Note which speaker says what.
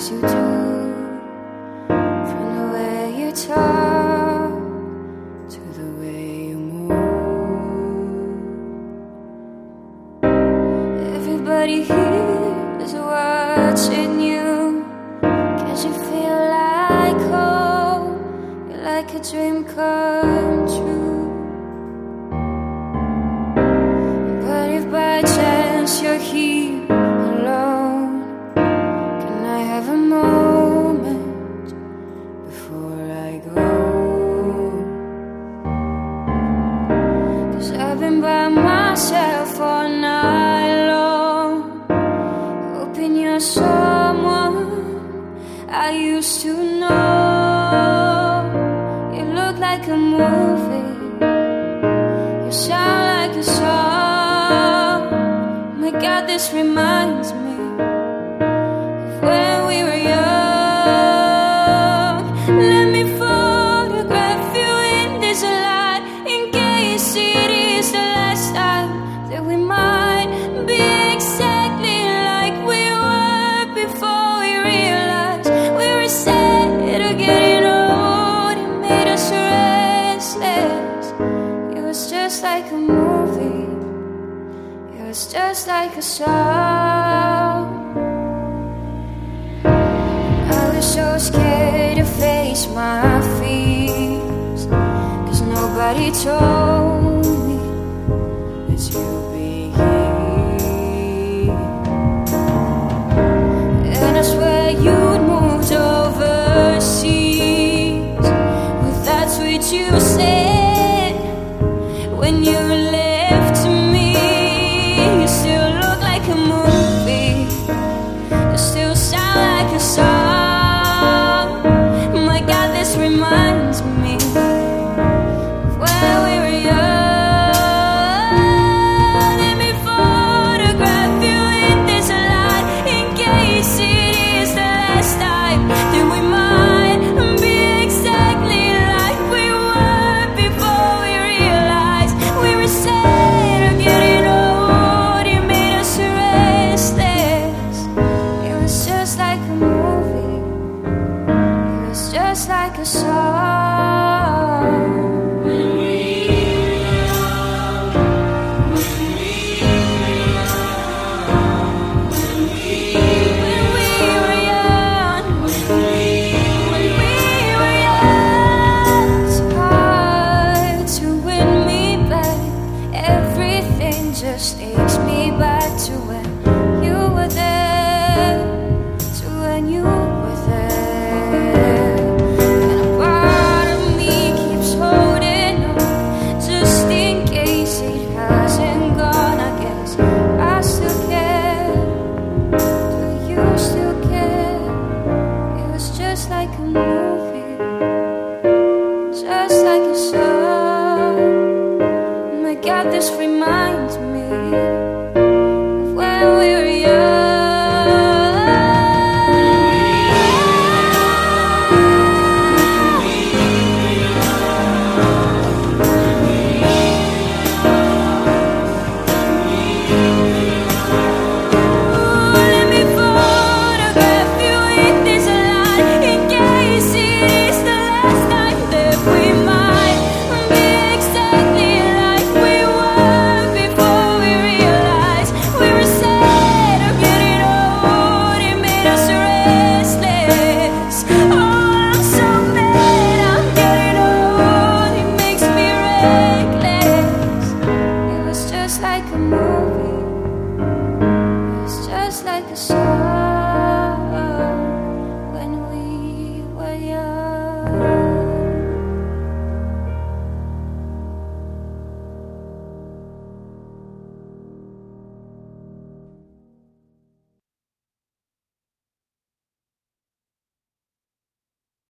Speaker 1: things you do, from the way you talk to the way you move. Everybody here is watching you. Can't you feel like home? You're like a dream come true. But if by chance you're here alone, can I have a moment before I go? 'Cause I've been by myself all night long, hoping you're someone I used to know. You look like a movie, you sound like a song. My God, this reminds me of when we were young. Let me photograph you in this light, in case it is the last time that we might be exactly like we were before we realized we were sad of getting old. It made us restless. It was just like a movie, it was just like a song. I was so scared to face my fears, 'cause nobody told